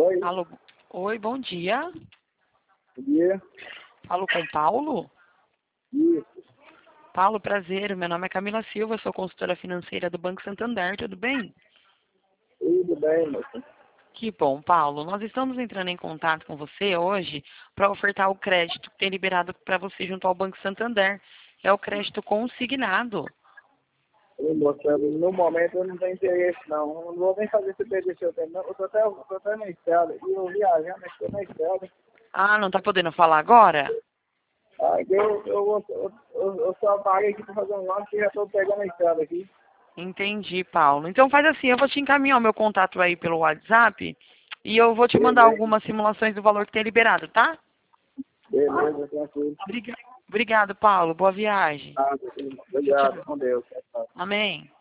Oi, Alô, oi, bom dia. bom dia. Falo com Paulo? Isso, Paulo, prazer. Meu nome é Camila Silva, sou consultora financeira do Banco Santander, tudo bem? tudo bem, moça? Que bom, Paulo. Nós estamos entrando em contato com você hoje para ofertar o crédito que tem liberado para você junto ao Banco Santander. É o crédito consignado. Ô, moça, no momento eu não tenho interesse, não. Eu não vou nem fazer esse pedido seu tempo, não. Eu tô até na estrada. E eu viajando, mas estou na estrada. Ah, não está podendo falar agora? Aí eu só parei aqui para fazer um lanche e já estou pegando a estrada aqui. Entendi, Paulo. Então faz assim, eu vou te encaminhar o meu contato aí pelo WhatsApp e eu vou te mandar Beleza, algumas simulações do valor que tem liberado, tá? beleza, tranquilo. Obrigado, Paulo. Boa viagem. Ah, Tchau, obrigado, tchau. com Deus. Tchau, tchau. Amém.